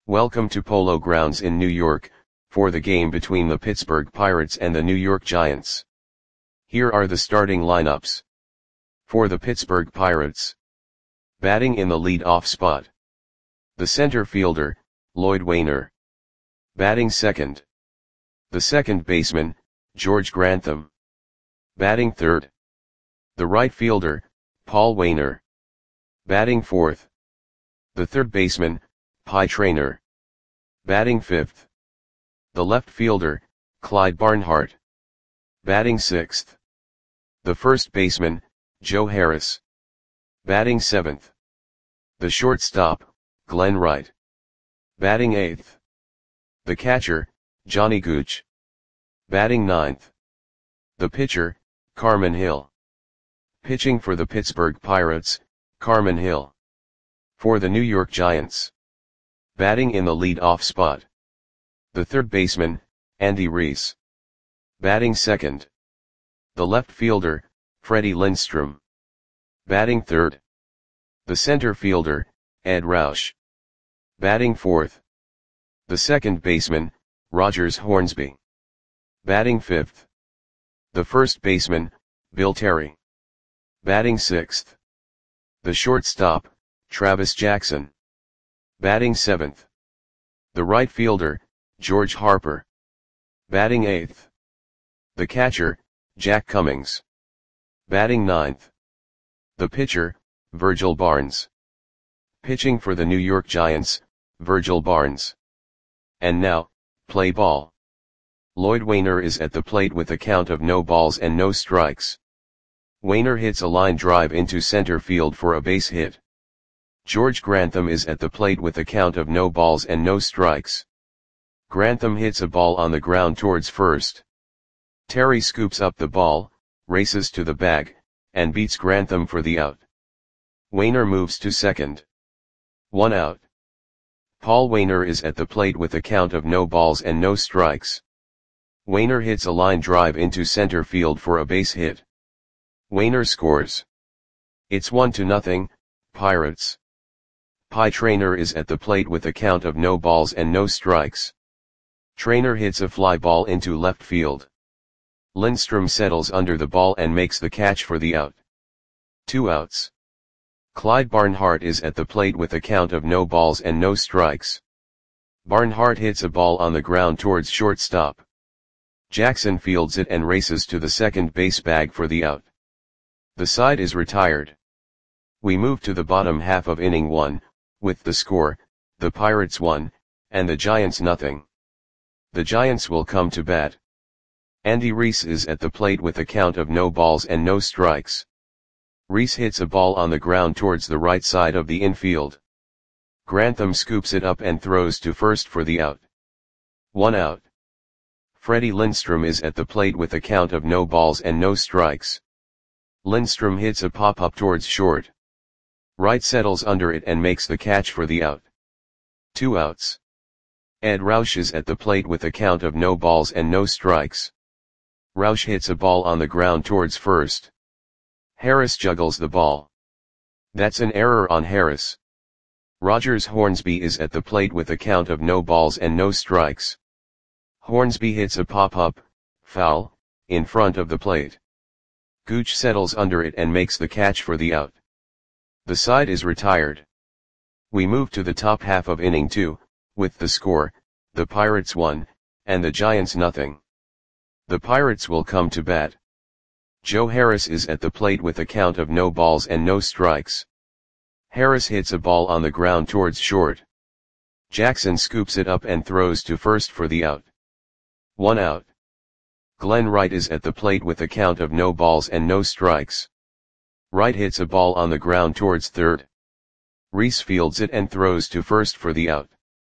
Welcome to Polo Grounds in New York, for the game between the Pittsburgh Pirates and the New York Giants. Here are the starting lineups. For the Pittsburgh Pirates. Batting in the lead-off spot. The center fielder, Lloyd Waner. Batting second. The second baseman, George Grantham. Batting third. The right fielder, Paul Waner. Batting fourth. The third baseman, Pie Traynor. Batting fifth. The left fielder, Clyde Barnhart. Batting sixth. The first baseman, Joe Harris. Batting seventh. The shortstop, Glenn Wright. Batting eighth. The catcher, Johnny Gooch. Batting ninth. The pitcher, Carmen Hill. Pitching for the Pittsburgh Pirates, Carmen Hill. For the New York Giants. Batting in the lead-off spot. The third baseman, Andy Reese. Batting second. The left fielder, Freddie Lindstrom. Batting third. The center fielder, Ed Roush. Batting fourth. The second baseman, Rogers Hornsby. Batting fifth. The first baseman, Bill Terry. Batting sixth. The shortstop, Travis Jackson. Batting seventh. The right fielder, George Harper. Batting eighth. The catcher, Jack Cummings. Batting ninth. The pitcher, Virgil Barnes. Pitching for the New York Giants, Virgil Barnes. And now, play ball. Lloyd Waner is at the plate with a count of no balls and no strikes. Waner hits a line drive into center field for a base hit. George Grantham is at the plate with a count of no balls and no strikes. Grantham hits a ball on the ground towards first. Terry scoops up the ball, races to the bag, and beats Grantham for the out. Waner moves to second. 1 out. Paul Waner is at the plate with a count of no balls and no strikes. Waner hits a line drive into center field for a base hit. Waner scores. It's 1-0, Pirates. Pie Traynor is at the plate with a count of no balls and no strikes. Traynor hits a fly ball into left field. Lindstrom settles under the ball and makes the catch for the out. 2 outs. Clyde Barnhart is at the plate with a count of no balls and no strikes. Barnhart hits a ball on the ground towards shortstop. Jackson fields it and races to the second base bag for the out. The side is retired. We move to the bottom half of inning 1, with the score, the Pirates 1, and the Giants 0. The Giants will come to bat. Andy Reese is at the plate with a count of no balls and no strikes. Reese hits a ball on the ground towards the right side of the infield. Grantham scoops it up and throws to first for the out. 1 out. Freddie Lindstrom is at the plate with a count of no balls and no strikes. Lindstrom hits a pop-up towards short. Wright settles under it and makes the catch for the out. 2 outs. Ed Roush is at the plate with a count of no balls and no strikes. Roush hits a ball on the ground towards first. Harris juggles the ball. That's an error on Harris. Rogers Hornsby is at the plate with a count of no balls and no strikes. Hornsby hits a pop-up, foul, in front of the plate. Gooch settles under it and makes the catch for the out. The side is retired. We move to the top half of inning 2, with the score, the Pirates 1, and the Giants 0. The Pirates will come to bat. Joe Harris is at the plate with a count of no balls and no strikes. Harris hits a ball on the ground towards short. Jackson scoops it up and throws to first for the out. 1 out. Glenn Wright is at the plate with a count of no balls and no strikes. Wright hits a ball on the ground towards third. Reese fields it and throws to first for the out.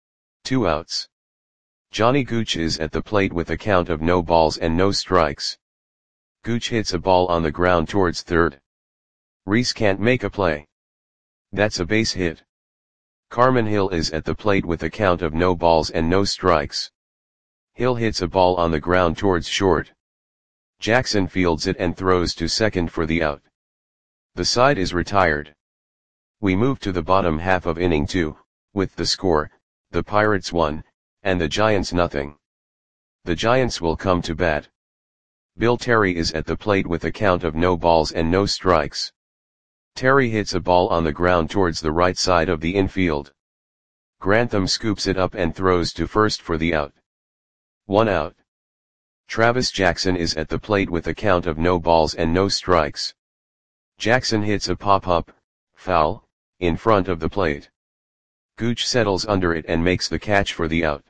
2 outs. Johnny Gooch is at the plate with a count of no balls and no strikes. Gooch hits a ball on the ground towards third. Reese can't make a play. That's a base hit. Carmen Hill is at the plate with a count of no balls and no strikes. Hill hits a ball on the ground towards short. Jackson fields it and throws to second for the out. The side is retired. We move to the bottom half of inning 2, with the score, the Pirates 1, and the Giants nothing. The Giants will come to bat. Bill Terry is at the plate with a count of no balls and no strikes. Terry hits a ball on the ground towards the right side of the infield. Grantham scoops it up and throws to first for the out. 1 out. Travis Jackson is at the plate with a count of no balls and no strikes. Jackson hits a pop-up, foul, in front of the plate. Gooch settles under it and makes the catch for the out.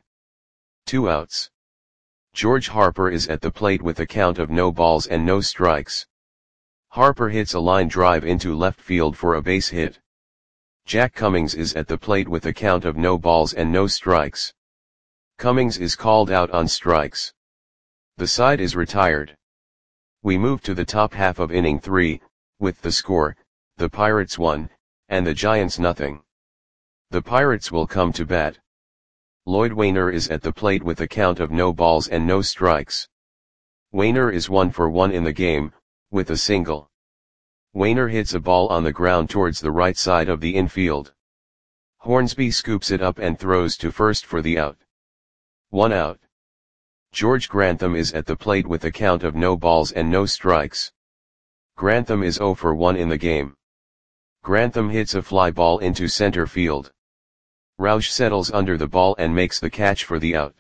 2 outs. George Harper is at the plate with a count of no balls and no strikes. Harper hits a line drive into left field for a base hit. Jack Cummings is at the plate with a count of no balls and no strikes. Cummings is called out on strikes. The side is retired. We move to the top half of inning 3, with the score, the Pirates 1, and the Giants nothing. The Pirates will come to bat. Lloyd Wainer is at the plate with a count of no balls and no strikes. Wainer is 1 for 1 in the game, with a single. Wainer hits a ball on the ground towards the right side of the infield. Hornsby scoops it up and throws to first for the out. 1 out. George Grantham is at the plate with a count of no balls and no strikes. Grantham is 0 for 1 in the game. Grantham hits a fly ball into center field. Roush settles under the ball and makes the catch for the out.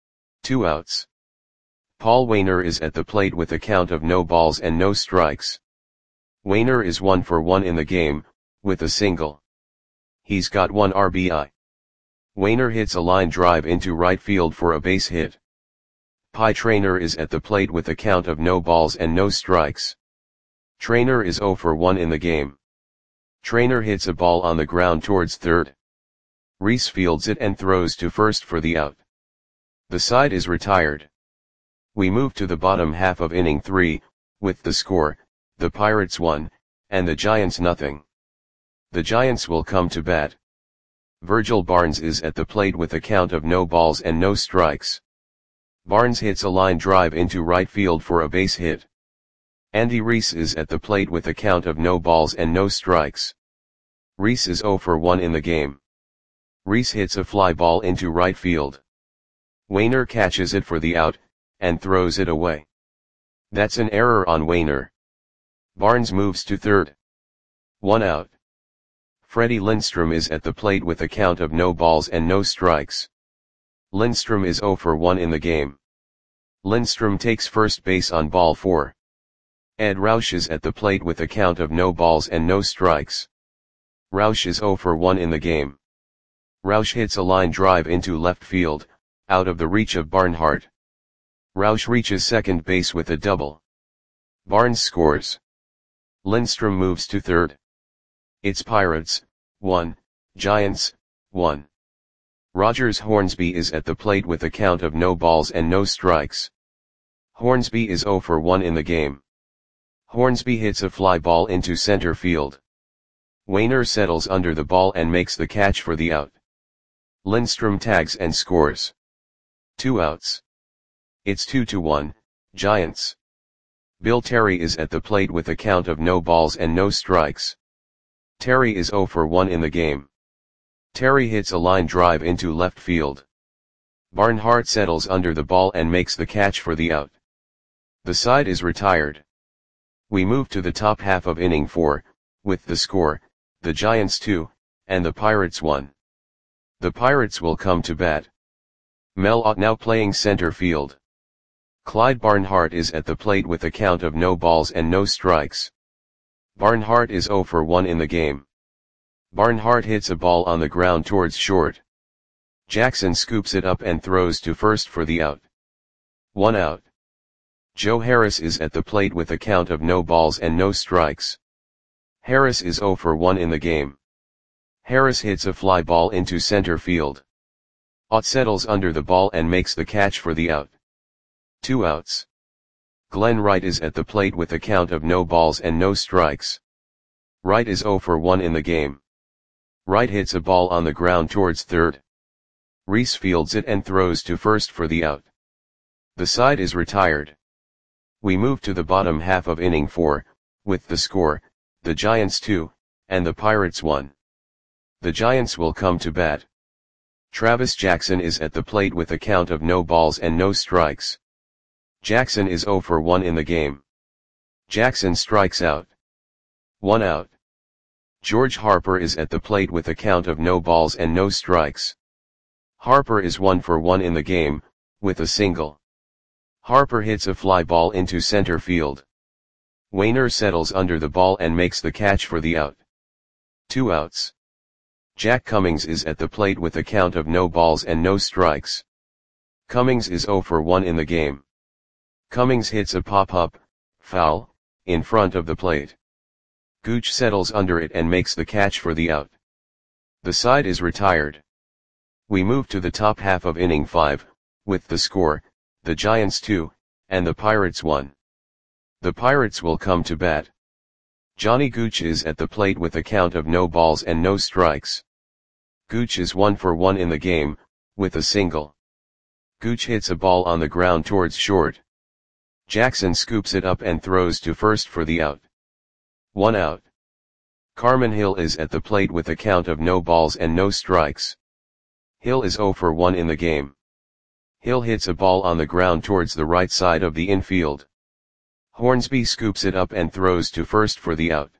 2 outs. Paul Wainer is at the plate with a count of no balls and no strikes. Wainer is 1 for 1 in the game, with a single. He's got 1 RBI. Wainer hits a line drive into right field for a base hit. Pie Traynor is at the plate with a count of no balls and no strikes. Traynor is 0 for 1 in the game. Traynor hits a ball on the ground towards third. Reese fields it and throws to first for the out. The side is retired. We move to the bottom half of inning 3, with the score, the Pirates 1, and the Giants nothing. The Giants will come to bat. Virgil Barnes is at the plate with a count of no balls and no strikes. Barnes hits a line drive into right field for a base hit. Andy Reese is at the plate with a count of no balls and no strikes. Reese is 0 for 1 in the game. Reese hits a fly ball into right field. Wainer catches it for the out, and throws it away. That's an error on Wainer. Barnes moves to third. 1 out. Freddie Lindstrom is at the plate with a count of no balls and no strikes. Lindstrom is 0 for 1 in the game. Lindstrom takes first base on ball 4. Ed Roush is at the plate with a count of no balls and no strikes. Roush is 0 for 1 in the game. Roush hits a line drive into left field, out of the reach of Barnhart. Roush reaches second base with a double. Barnes scores. Lindstrom moves to third. It's Pirates, 1, Giants, 1. Rogers Hornsby is at the plate with a count of no balls and no strikes. Hornsby is 0 for 1 in the game. Hornsby hits a fly ball into center field. Wainer settles under the ball and makes the catch for the out. Lindstrom tags and scores. 2 outs. It's 2-1, Giants. Bill Terry is at the plate with a count of no balls and no strikes. Terry is 0 for 1 in the game. Terry hits a line drive into left field. Barnhart settles under the ball and makes the catch for the out. The side is retired. We move to the top half of inning 4, with the score, the Giants 2, and the Pirates 1. The Pirates will come to bat. Mel Ott now playing center field. Clyde Barnhart is at the plate with a count of no balls and no strikes. Barnhart is 0 for 1 in the game. Barnhart hits a ball on the ground towards short. Jackson scoops it up and throws to first for the out. 1 out. Joe Harris is at the plate with a count of no balls and no strikes. Harris is 0 for 1 in the game. Harris hits a fly ball into center field. Ott settles under the ball and makes the catch for the out. 2 outs. Glenn Wright is at the plate with a count of no balls and no strikes. Wright is 0 for 1 in the game. Wright hits a ball on the ground towards third. Reese fields it and throws to first for the out. The side is retired. We move to the bottom half of inning 4, with the score, the Giants 2, and the Pirates 1. The Giants will come to bat. Travis Jackson is at the plate with a count of no balls and no strikes. Jackson is 0 for 1 in the game. Jackson strikes out. 1 out. George Harper is at the plate with a count of no balls and no strikes. Harper is 1 for 1 in the game, with a single. Harper hits a fly ball into center field. Wainer settles under the ball and makes the catch for the out. 2 outs. Jack Cummings is at the plate with a count of no balls and no strikes. Cummings is 0 for 1 in the game. Cummings hits a pop-up, foul, in front of the plate. Gooch settles under it and makes the catch for the out. The side is retired. We move to the top half of inning 5, with the score, the Giants 2, and the Pirates 1. The Pirates will come to bat. Johnny Gooch is at the plate with a count of no balls and no strikes. Gooch is 1 for 1 in the game, with a single. Gooch hits a ball on the ground towards short. Jackson scoops it up and throws to first for the out. 1 out. Carmen Hill is at the plate with a count of no balls and no strikes. Hill is 0 for 1 in the game. Hill hits a ball on the ground towards the right side of the infield. Hornsby scoops it up and throws to first for the out.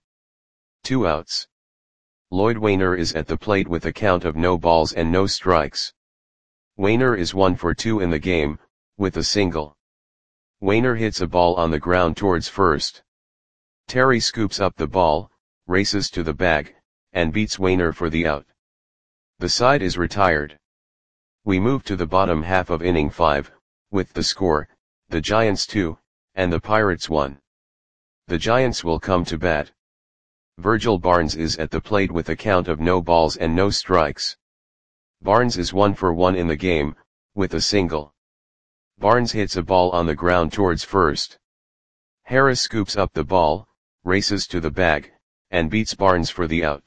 2 outs. Lloyd Wainer is at the plate with a count of no balls and no strikes. Wainer is 1 for 2 in the game, with a single. Wainer hits a ball on the ground towards first. Terry scoops up the ball, races to the bag, and beats Wainer for the out. The side is retired. We move to the bottom half of inning 5, with the score, the Giants 2, and the Pirates 1. The Giants will come to bat. Virgil Barnes is at the plate with a count of no balls and no strikes. Barnes is 1 for 1 in the game, with a single. Barnes hits a ball on the ground towards first. Harris scoops up the ball, races to the bag, and beats Barnes for the out.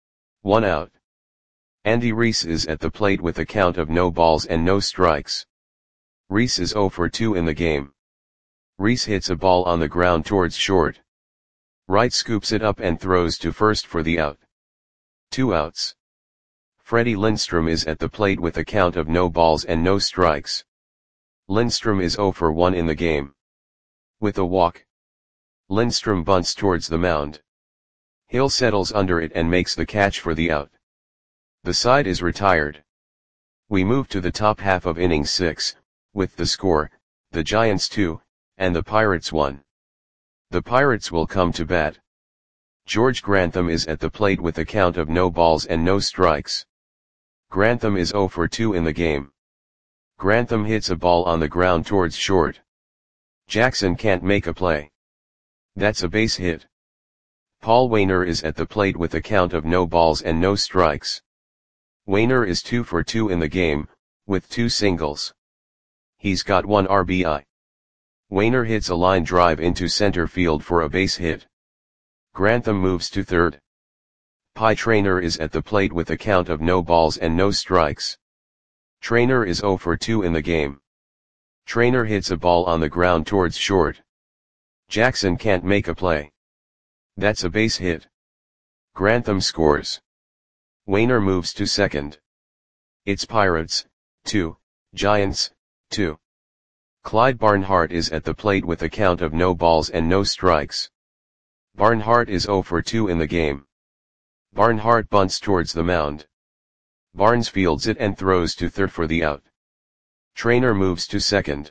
1 out. Andy Reese is at the plate with a count of no balls and no strikes. Reese is 0 for 2 in the game. Reese hits a ball on the ground towards short. Wright scoops it up and throws to first for the out. 2 outs. Freddie Lindstrom is at the plate with a count of no balls and no strikes. Lindstrom is 0 for 1 in the game. With a walk. Lindstrom bunts towards the mound. Hill settles under it and makes the catch for the out. The side is retired. We move to the top half of inning 6, with the score, the Giants 2, and the Pirates 1. The Pirates will come to bat. George Grantham is at the plate with a count of no balls and no strikes. Grantham is 0 for 2 in the game. Grantham hits a ball on the ground towards short. Jackson can't make a play. That's a base hit. Paul Wainer is at the plate with a count of no balls and no strikes. Wainer is 2 for 2 in the game, with 2 singles. He's got 1 RBI. Wainer hits a line drive into center field for a base hit. Grantham moves to third. Pie Traynor is at the plate with a count of no balls and no strikes. Traynor is 0 for 2 in the game. Traynor hits a ball on the ground towards short. Jackson can't make a play. That's a base hit. Grantham scores. Wainer moves to second. It's Pirates, 2, Giants, 2. Clyde Barnhart is at the plate with a count of no balls and no strikes. Barnhart is 0 for 2 in the game. Barnhart bunts towards the mound. Barnes fields it and throws to third for the out. Traynor moves to second.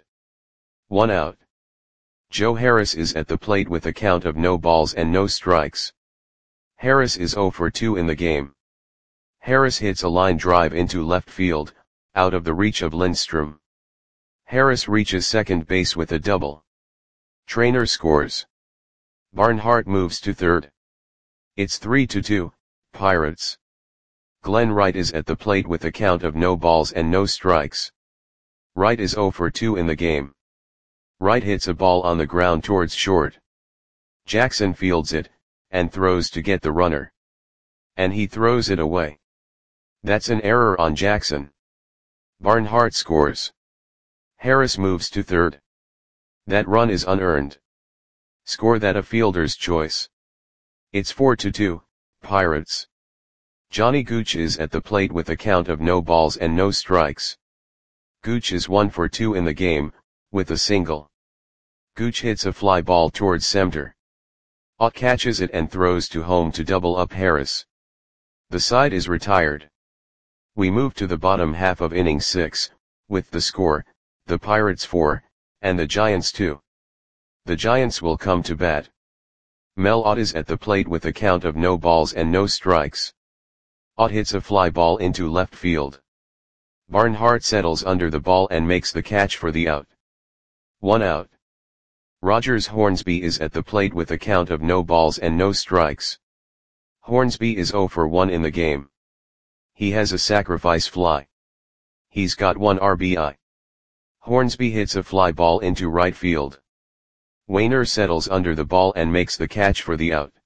1 out. Joe Harris is at the plate with a count of no balls and no strikes. Harris is 0 for 2 in the game. Harris hits a line drive into left field, out of the reach of Lindstrom. Harris reaches second base with a double. Traynor scores. Barnhart moves to third. It's 3-2, Pirates. Glenn Wright is at the plate with a count of no balls and no strikes. Wright is 0 for 2 in the game. Wright hits a ball on the ground towards short. Jackson fields it, and throws to get the runner. And he throws it away. That's an error on Jackson. Barnhart scores. Harris moves to third. That run is unearned. Score that a fielder's choice. It's 4-2, Pirates. Johnny Gooch is at the plate with a count of no balls and no strikes. Gooch is 1 for 2 in the game, with a single. Gooch hits a fly ball towards center. Ott catches it and throws to home to double up Harris. The side is retired. We move to the bottom half of inning 6, with the score, the Pirates 4, and the Giants 2. The Giants will come to bat. Mel Ott is at the plate with a count of no balls and no strikes. Ott hits a fly ball into left field. Barnhart settles under the ball and makes the catch for the out. 1 out. Rogers Hornsby is at the plate with a count of no balls and no strikes. Hornsby is 0 for 1 in the game. He has a sacrifice fly. He's got 1 RBI. Hornsby hits a fly ball into right field. Wainer settles under the ball and makes the catch for the out.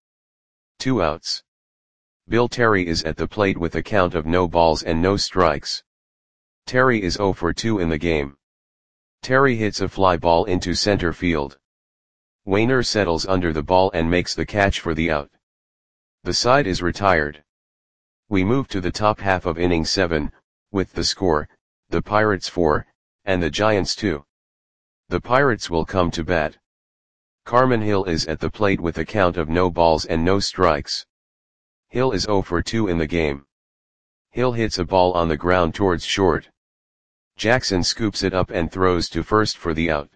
2 outs. Bill Terry is at the plate with a count of no balls and no strikes. Terry is 0 for 2 in the game. Terry hits a fly ball into center field. Wainer settles under the ball and makes the catch for the out. The side is retired. We move to the top half of inning 7, with the score, the Pirates 4, and the Giants 2. The Pirates will come to bat. Carmen Hill is at the plate with a count of no balls and no strikes. Hill is 0 for 2 in the game. Hill hits a ball on the ground towards short. Jackson scoops it up and throws to first for the out.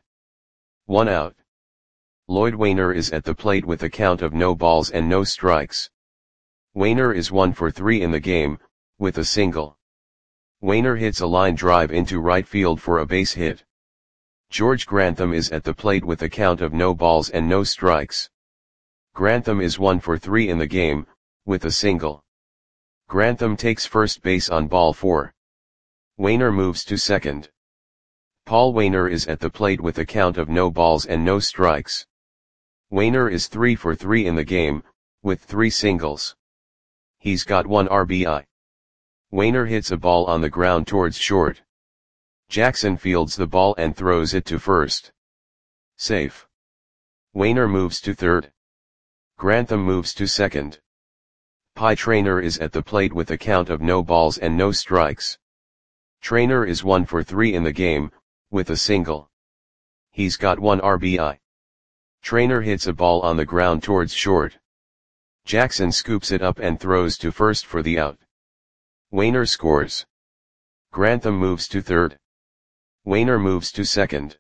1 out. Lloyd Wainer is at the plate with a count of no balls and no strikes. Wainer is 1 for 3 in the game, with a single. Wainer hits a line drive into right field for a base hit. George Grantham is at the plate with a count of no balls and no strikes. Grantham is 1 for 3 in the game, with a single. Grantham takes first base on ball 4. Wainer moves to second. Paul Wainer is at the plate with a count of no balls and no strikes. Wainer is 3 for 3 in the game, with 3 singles. He's got 1 RBI. Wainer hits a ball on the ground towards short. Jackson fields the ball and throws it to first. Safe. Wainer moves to third. Grantham moves to second. Pie Traynor is at the plate with a count of no balls and no strikes. Traynor is 1 for 3 in the game, with a single. He's got 1 RBI. Traynor hits a ball on the ground towards short. Jackson scoops it up and throws to first for the out. Wainer scores. Grantham moves to third. Wainer moves to second.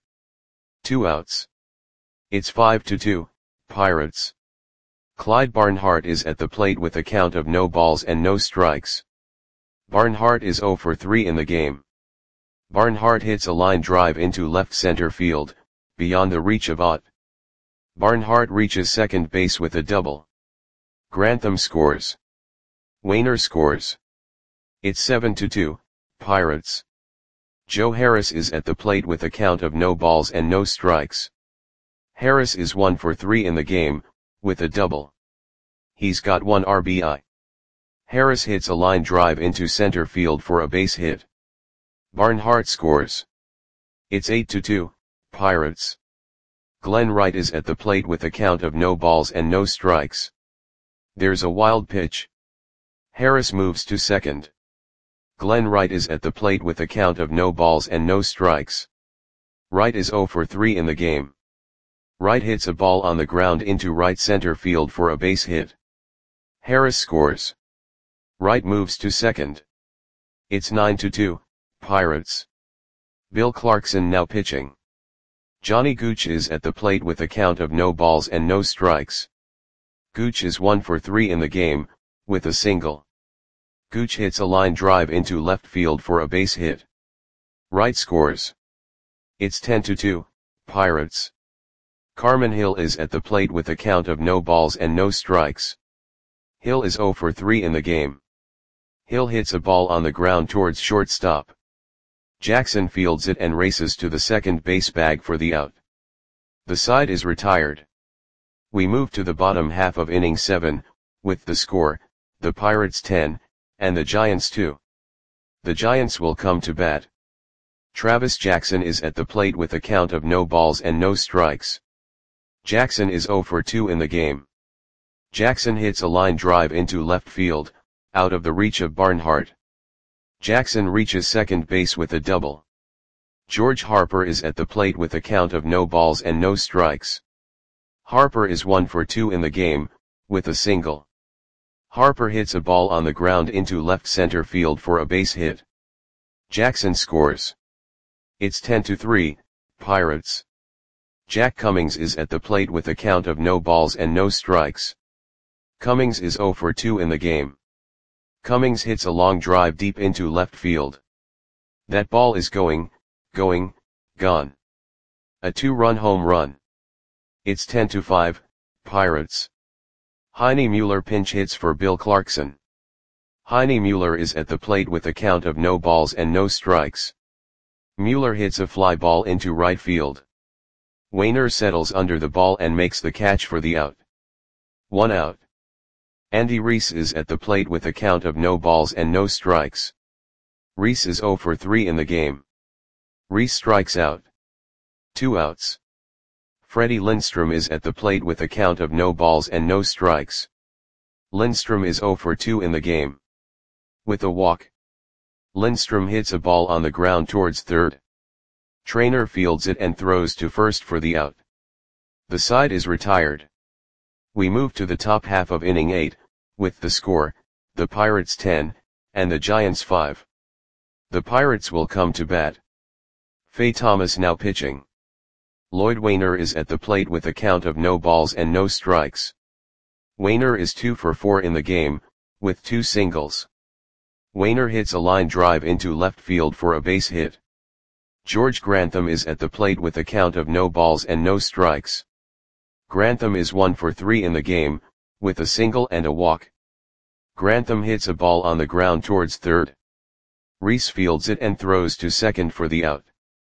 2 outs. It's 5-2, Pirates. Clyde Barnhart is at the plate with a count of no balls and no strikes. Barnhart is 0 for 3 in the game. Barnhart hits a line drive into left center field, beyond the reach of Ott. Barnhart reaches second base with a double. Grantham scores. Wainer scores. It's 7-2, Pirates. Joe Harris is at the plate with a count of no balls and no strikes. Harris is 1 for 3 in the game, with a double. He's got 1 RBI. Harris hits a line drive into center field for a base hit. Barnhart scores. It's 8-2, Pirates. Glenn Wright is at the plate with a count of no balls and no strikes. There's a wild pitch. Harris moves to second. Glenn Wright is at the plate with a count of no balls and no strikes. Wright is 0 for 3 in the game. Wright hits a ball on the ground into right center field for a base hit. Harris scores. Wright moves to second. It's 9-2, Pirates. Bill Clarkson now pitching. Johnny Gooch is at the plate with a count of no balls and no strikes. Gooch is 1 for 3 in the game, with a single. Gooch hits a line drive into left field for a base hit. Wright scores. It's 10-2, Pirates. Carmen Hill is at the plate with a count of no balls and no strikes. Hill is 0 for 3 in the game. Hill hits a ball on the ground towards shortstop. Jackson fields it and races to the second base bag for the out. The side is retired. We move to the bottom half of inning 7, with the score, the Pirates 10, and the Giants 2. The Giants will come to bat. Travis Jackson is at the plate with a count of no balls and no strikes. Jackson is 0 for 2 in the game. Jackson hits a line drive into left field, out of the reach of Barnhart. Jackson reaches second base with a double. George Harper is at the plate with a count of no balls and no strikes. Harper is 1 for 2 in the game, with a single. Harper hits a ball on the ground into left center field for a base hit. Jackson scores. It's 10-3, Pirates. Jack Cummings is at the plate with a count of no balls and no strikes. Cummings is 0 for 2 in the game. Cummings hits a long drive deep into left field. That ball is gone. A 2-run home run. It's 10-5, Pirates. Heine Mueller pinch hits for Bill Clarkson. Heine Mueller is at the plate with a count of no balls and no strikes. Mueller hits a fly ball into right field. Wainer settles under the ball and makes the catch for the out. 1 out. Andy Reese is at the plate with a count of no balls and no strikes. Reese is 0 for 3 in the game. Reese strikes out. 2 outs. Freddie Lindstrom is at the plate with a count of no balls and no strikes. Lindstrom is 0 for 2 in the game. With a walk. Lindstrom hits a ball on the ground towards third. Trainer fields it and throws to first for the out. The side is retired. We move to the top half of inning 8, with the score, the Pirates 10, and the Giants 5. The Pirates will come to bat. Faye Thomas now pitching. Lloyd Wainer is at the plate with a count of no balls and no strikes. Wainer is 2 for 4 in the game, with 2 singles. Wainer hits a line drive into left field for a base hit. George Grantham is at the plate with a count of no balls and no strikes. Grantham is 1 for 3 in the game, with a single and a walk. Grantham hits a ball on the ground towards third. Reese fields it and throws to second for the out.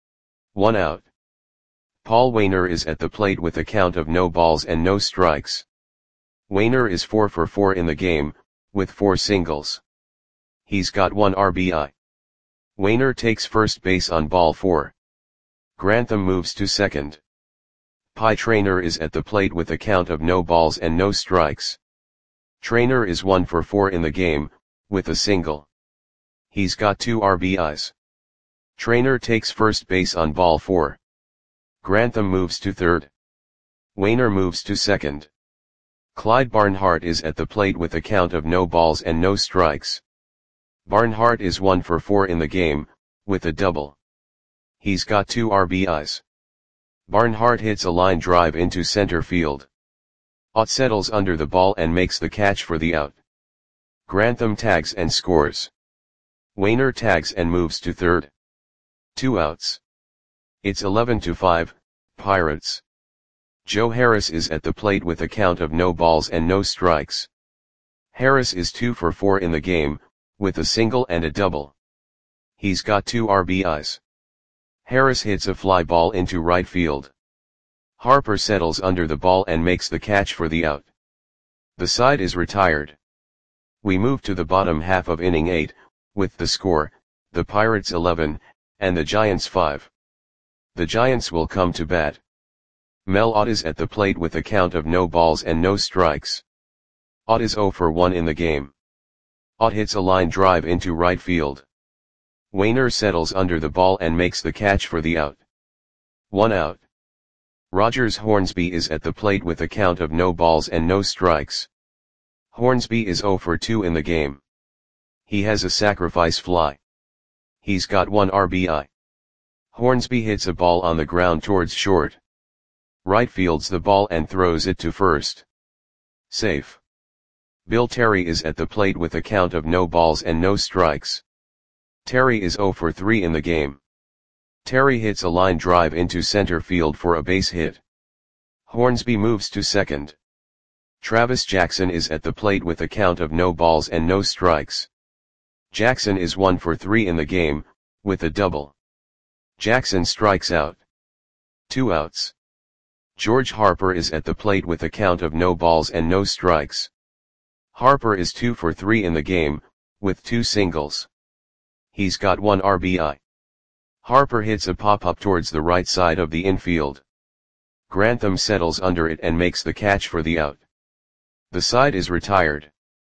1 out. Paul Wainer is at the plate with a count of no balls and no strikes. Wainer is 4 for 4 in the game, with 4 singles. He's got 1 RBI. Wainer takes first base on ball 4. Grantham moves to second. Pie Trainer is at the plate with a count of no balls and no strikes. Trainer is 1 for 4 in the game, with a single. He's got 2 RBIs. Trainer takes first base on ball 4. Grantham moves to third. Wainer moves to second. Clyde Barnhart is at the plate with a count of no balls and no strikes. Barnhart is 1 for 4 in the game, with a double. He's got 2 RBIs. Barnhart hits a line drive into center field. Ott settles under the ball and makes the catch for the out. Grantham tags and scores. Wainer tags and moves to third. 2 outs. It's 11-5, Pirates. Joe Harris is at the plate with a count of no balls and no strikes. Harris is 2 for 4 in the game, with a single and a double. He's got 2 RBIs. Harris hits a fly ball into right field. Harper settles under the ball and makes the catch for the out. The side is retired. We move to the bottom half of inning 8, with the score, the Pirates 11, and the Giants 5. The Giants will come to bat. Mel Ott is at the plate with a count of no balls and no strikes. Ott is 0 for 1 in the game. Ott hits a line drive into right field. Wainer settles under the ball and makes the catch for the out. 1 out. Rogers Hornsby is at the plate with a count of no balls and no strikes. Hornsby is 0 for 2 in the game. He has a sacrifice fly. He's got 1 RBI. Hornsby hits a ball on the ground towards short. Right fields the ball and throws it to first. Safe. Bill Terry is at the plate with a count of no balls and no strikes. Terry is 0 for 3 in the game. Terry hits a line drive into center field for a base hit. Hornsby moves to second. Travis Jackson is at the plate with a count of no balls and no strikes. Jackson is 1 for 3 in the game, with a double. Jackson strikes out. 2 outs. George Harper is at the plate with a count of no balls and no strikes. Harper is 2 for 3 in the game, with 2 singles. He's got 1 RBI. Harper hits a pop-up towards the right side of the infield. Grantham settles under it and makes the catch for the out. The side is retired.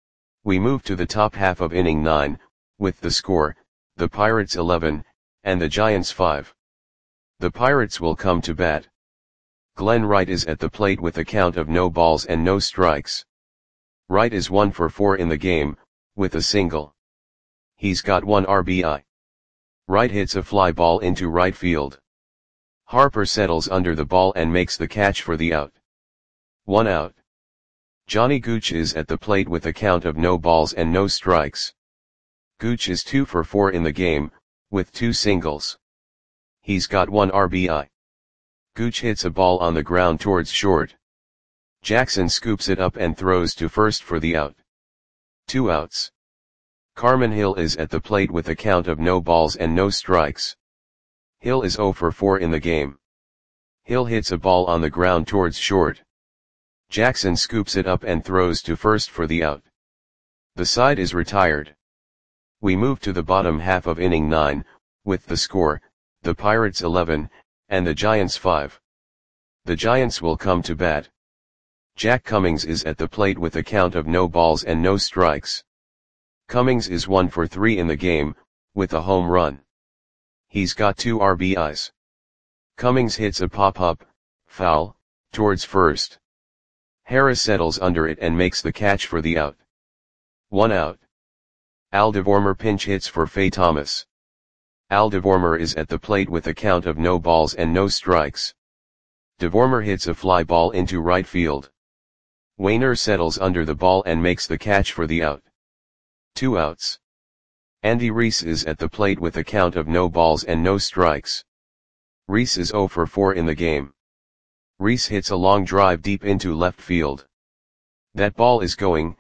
We move to the top half of inning 9, with the score, the Pirates 11, and the Giants 5. The Pirates will come to bat. Glenn Wright is at the plate with a count of no balls and no strikes. Wright is 1 for 4 in the game, with a single. He's got 1 RBI. Wright hits a fly ball into right field. Harper settles under the ball and makes the catch for the out. 1 out. Johnny Gooch is at the plate with a count of no balls and no strikes. Gooch is 2 for 4 in the game, with 2 singles. He's got 1 RBI. Gooch hits a ball on the ground towards short. Jackson scoops it up and throws to first for the out. 2 outs. Carmen Hill is at the plate with a count of no balls and no strikes. Hill is 0 for 4 in the game. Hill hits a ball on the ground towards short. Jackson scoops it up and throws to first for the out. The side is retired. We move to the bottom half of inning 9, with the score, the Pirates 11, and the Giants 5. The Giants will come to bat. Jack Cummings is at the plate with a count of no balls and no strikes. Cummings is 1 for 3 in the game, with a home run. He's got 2 RBIs. Cummings hits a pop-up, foul, towards first. Harris settles under it and makes the catch for the out. 1 out. Al DeVormer pinch hits for Faye Thomas. Al DeVormer is at the plate with a count of no balls and no strikes. DeVormer hits a fly ball into right field. Wainer settles under the ball and makes the catch for the out. 2 outs. Andy Reese is at the plate with a count of no balls and no strikes. Reese is 0 for 4 in the game. Reese hits a long drive deep into left field. That ball is gone.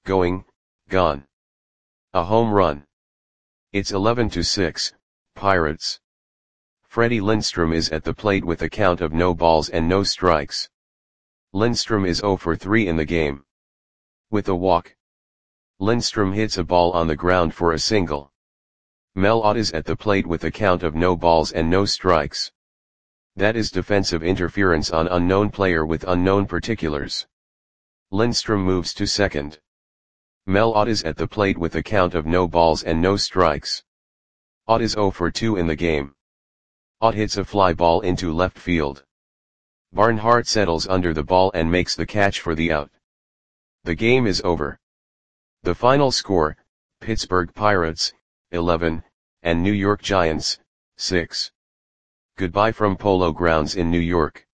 A home run. It's 11-6, Pirates. Freddie Lindstrom is at the plate with a count of no balls and no strikes. Lindstrom is 0 for 3 in the game. With a walk. Lindstrom hits a ball on the ground for a single. Mel Ott is at the plate with a count of no balls and no strikes. That is defensive interference on unknown player with unknown particulars. Lindstrom moves to second. Mel Ott is at the plate with a count of no balls and no strikes. Ott is 0 for 2 in the game. Ott hits a fly ball into left field. Barnhart settles under the ball and makes the catch for the out. The game is over. The final score, Pittsburgh Pirates, 11, and New York Giants, 6. Goodbye from Polo Grounds in New York.